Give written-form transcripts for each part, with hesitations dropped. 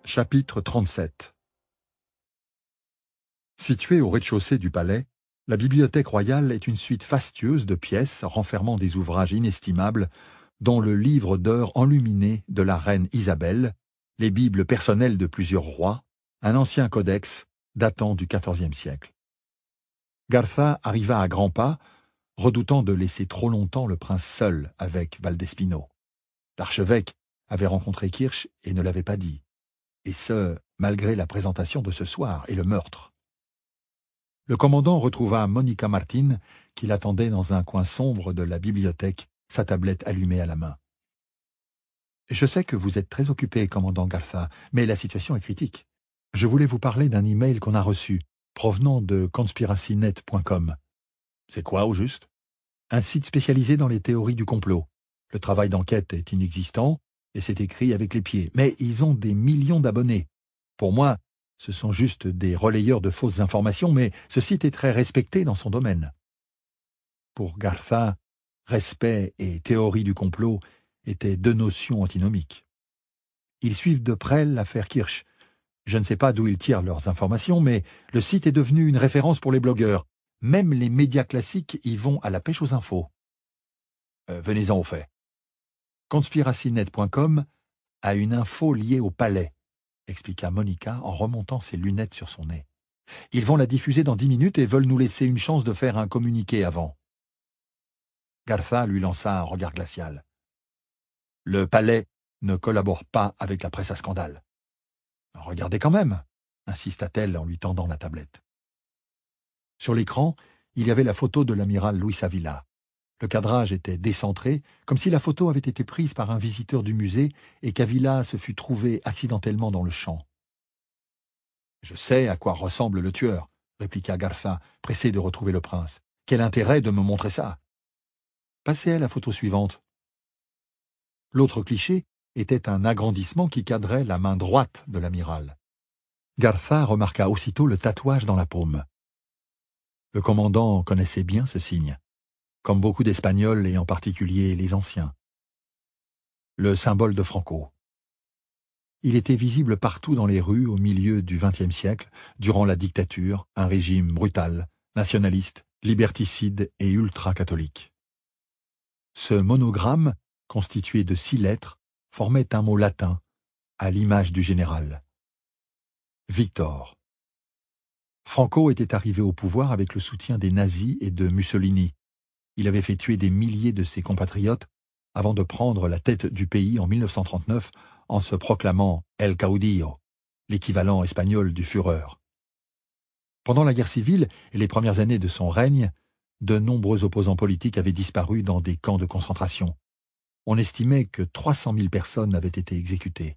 Chapitre 37. Située au rez-de-chaussée du palais, la bibliothèque royale est une suite fastueuse de pièces renfermant des ouvrages inestimables, dont le livre d'heures enluminé de la reine Isabelle, les bibles personnelles de plusieurs rois, un ancien codex datant du XIVe siècle. Garza arriva à grands pas, redoutant de laisser trop longtemps le prince seul avec Valdespino. L'archevêque avait rencontré Kirsch et ne l'avait pas dit, et ce, malgré la présentation de ce soir et le meurtre. Le commandant retrouva Monica Martin, qui l'attendait dans un coin sombre de la bibliothèque, sa tablette allumée à la main. « Je sais que vous êtes très occupé, commandant Garza, mais la situation est critique. Je voulais vous parler d'un email qu'on a reçu, provenant de conspiracynet.com. C'est quoi, au juste? Un site spécialisé dans les théories du complot. Le travail d'enquête est inexistant, et c'est écrit avec les pieds, mais ils ont des millions d'abonnés. Pour moi, ce sont juste des relayeurs de fausses informations, mais ce site est très respecté dans son domaine. » Pour Garza, respect et théorie du complot étaient deux notions antinomiques. Ils suivent de près l'affaire Kirsch. Je ne sais pas d'où ils tirent leurs informations, mais le site est devenu une référence pour les blogueurs. Même les médias classiques y vont à la pêche aux infos. Venez-en au fait. Conspiracynet.com a une info liée au palais, expliqua Monica en remontant ses lunettes sur son nez. Ils vont la diffuser dans 10 minutes et veulent nous laisser une chance de faire un communiqué avant. Garza lui lança un regard glacial. Le palais ne collabore pas avec la presse à scandale. Regardez quand même, insista-t-elle en lui tendant la tablette. Sur l'écran, il y avait la photo de l'amiral Luis Avila. Le cadrage était décentré, comme si la photo avait été prise par un visiteur du musée et qu'Avila se fût trouvé accidentellement dans le champ. « Je sais à quoi ressemble le tueur, » répliqua Garza, pressé de retrouver le prince. « Quel intérêt de me montrer ça ?» Passez à la photo suivante. L'autre cliché était un agrandissement qui cadrait la main droite de l'amiral. Garza remarqua aussitôt le tatouage dans la paume. Le commandant connaissait bien ce signe, comme beaucoup d'Espagnols et en particulier les anciens. Le symbole de Franco. Il était visible partout dans les rues au milieu du XXe siècle, durant la dictature, un régime brutal, nationaliste, liberticide et ultra-catholique. Ce monogramme, constitué de 6 lettres, formait un mot latin, à l'image du général. Victor. Franco était arrivé au pouvoir avec le soutien des nazis et de Mussolini. Il avait fait tuer des milliers de ses compatriotes avant de prendre la tête du pays en 1939 en se proclamant El Caudillo, l'équivalent espagnol du Führer. Pendant la guerre civile et les premières années de son règne, de nombreux opposants politiques avaient disparu dans des camps de concentration. On estimait que 300 000 personnes avaient été exécutées.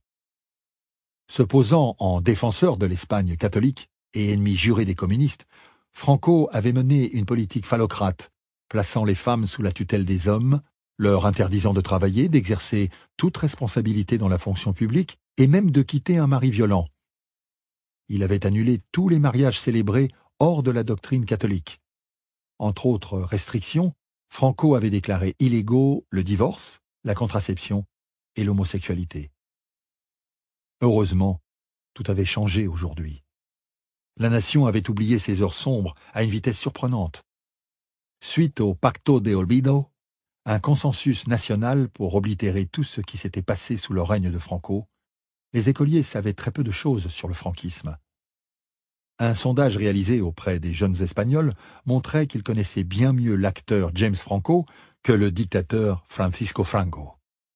Se posant en défenseur de l'Espagne catholique et ennemi juré des communistes, Franco avait mené une politique phallocrate, plaçant les femmes sous la tutelle des hommes, leur interdisant de travailler, d'exercer toute responsabilité dans la fonction publique et même de quitter un mari violent. Il avait annulé tous les mariages célébrés hors de la doctrine catholique. Entre autres restrictions, Franco avait déclaré illégaux le divorce, la contraception et l'homosexualité. Heureusement, tout avait changé aujourd'hui. La nation avait oublié ses heures sombres à une vitesse surprenante. Suite au Pacto de Olvido, un consensus national pour oblitérer tout ce qui s'était passé sous le règne de Franco, les écoliers savaient très peu de choses sur le franquisme. Un sondage réalisé auprès des jeunes Espagnols montrait qu'ils connaissaient bien mieux l'acteur James Franco que le dictateur Francisco Franco.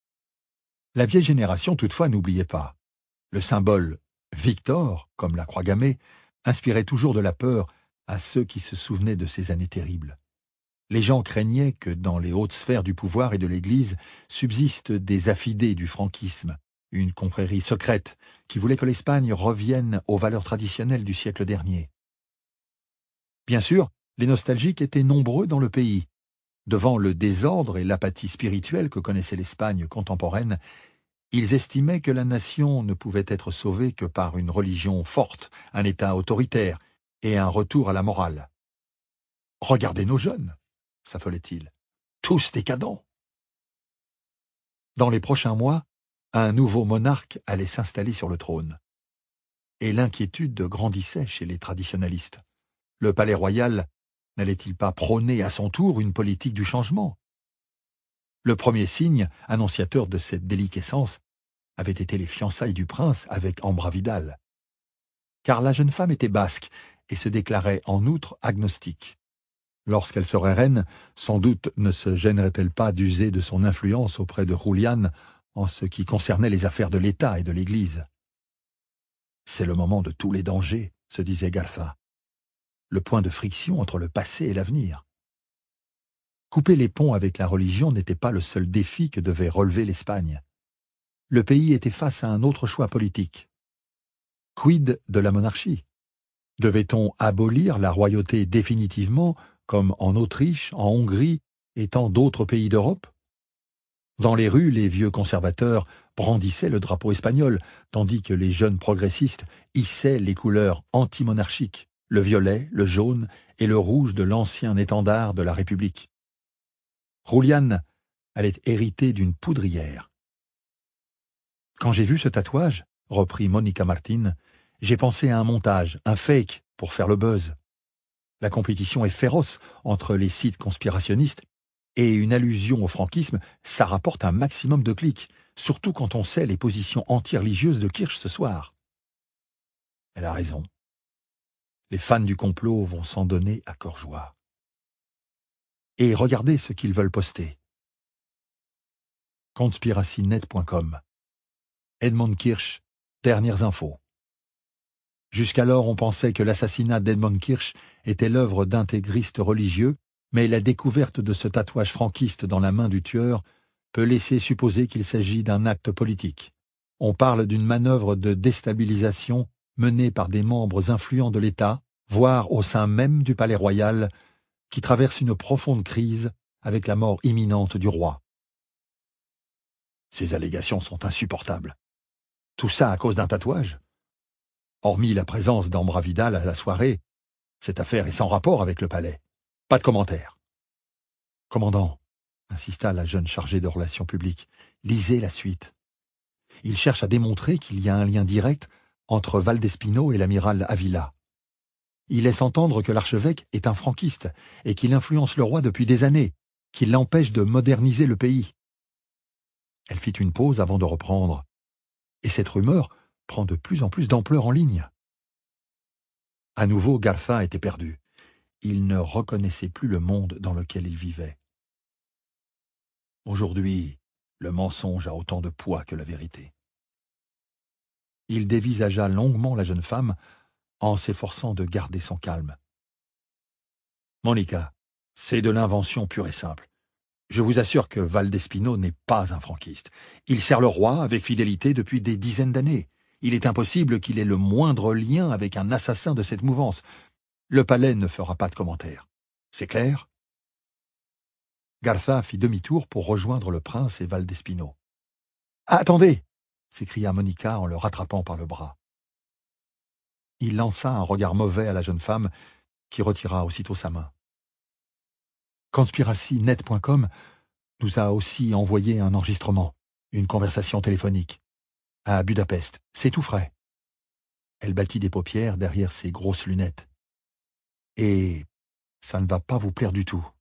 La vieille génération, toutefois, n'oubliait pas. Le symbole « Victor », comme la croix gammée, inspirait toujours de la peur à ceux qui se souvenaient de ces années terribles. Les gens craignaient que dans les hautes sphères du pouvoir et de l'Église subsistent des affidés du franquisme, une confrérie secrète qui voulait que l'Espagne revienne aux valeurs traditionnelles du siècle dernier. Bien sûr, les nostalgiques étaient nombreux dans le pays. Devant le désordre et l'apathie spirituelle que connaissait l'Espagne contemporaine, ils estimaient que la nation ne pouvait être sauvée que par une religion forte, un État autoritaire et un retour à la morale. « Regardez nos jeunes !» s'affolait-il. « Tous décadents !» Dans les prochains mois, un nouveau monarque allait s'installer sur le trône. Et l'inquiétude grandissait chez les traditionalistes. Le palais royal n'allait-il pas prôner à son tour une politique du changement? Le premier signe, annonciateur de cette déliquescence, avait été les fiançailles du prince avec Ambra Vidal. Car la jeune femme était basque et se déclarait en outre agnostique. Lorsqu'elle serait reine, sans doute ne se gênerait-elle pas d'user de son influence auprès de Julian en ce qui concernait les affaires de l'État et de l'Église. C'est le moment de tous les dangers, se disait Garza. Le point de friction entre le passé et l'avenir. Couper les ponts avec la religion n'était pas le seul défi que devait relever l'Espagne. Le pays était face à un autre choix politique. Quid de la monarchie? Devait-on abolir la royauté définitivement, comme en Autriche, en Hongrie et tant d'autres pays d'Europe? Dans les rues, les vieux conservateurs brandissaient le drapeau espagnol, tandis que les jeunes progressistes hissaient les couleurs anti-monarchiques, le violet, le jaune et le rouge de l'ancien étendard de la République. Julian allait hériter d'une poudrière. Quand j'ai vu ce tatouage, reprit Mónica Martín, j'ai pensé à un montage, un fake, pour faire le buzz. La compétition est féroce entre les sites conspirationnistes et une allusion au franquisme, ça rapporte un maximum de clics, surtout quand on sait les positions anti-religieuses de Kirch ce soir. Elle a raison. Les fans du complot vont s'en donner à cœur joie. Et regardez ce qu'ils veulent poster. Conspiracynet.com. Edmund Kirch, dernières infos. Jusqu'alors, on pensait que l'assassinat d'Edmund Kirch était l'œuvre d'intégristes religieux, mais la découverte de ce tatouage franquiste dans la main du tueur peut laisser supposer qu'il s'agit d'un acte politique. On parle d'une manœuvre de déstabilisation menée par des membres influents de l'État, voire au sein même du palais royal, qui traverse une profonde crise avec la mort imminente du roi. Ces allégations sont insupportables. Tout ça à cause d'un tatouage? Hormis la présence d'Ambra Vidal à la soirée, cette affaire est sans rapport avec le palais. Pas de commentaire. Commandant, insista la jeune chargée de relations publiques, lisez la suite. Il cherche à démontrer qu'il y a un lien direct entre Valdespino et l'amiral Avila. Il laisse entendre que l'archevêque est un franquiste et qu'il influence le roi depuis des années, qu'il l'empêche de moderniser le pays. Elle fit une pause avant de reprendre. Et cette rumeur prend de plus en plus d'ampleur en ligne. À nouveau, Garza était perdu. Il ne reconnaissait plus le monde dans lequel il vivait. Aujourd'hui, le mensonge a autant de poids que la vérité. Il dévisagea longuement la jeune femme en s'efforçant de garder son calme. Mónica, c'est de l'invention pure et simple. Je vous assure que Valdespino n'est pas un franquiste. Il sert le roi avec fidélité depuis des dizaines d'années. Il est impossible qu'il ait le moindre lien avec un assassin de cette mouvance. Le palais ne fera pas de commentaires. C'est clair? Garza fit demi-tour pour rejoindre le prince et Valdespino. « Attendez !» s'écria Mónica en le rattrapant par le bras. Il lança un regard mauvais à la jeune femme, qui retira aussitôt sa main. Conspiracynet.com nous a aussi envoyé un enregistrement, une conversation téléphonique, à Budapest. C'est tout frais. Elle battit des paupières derrière ses grosses lunettes. Et ça ne va pas vous plaire du tout.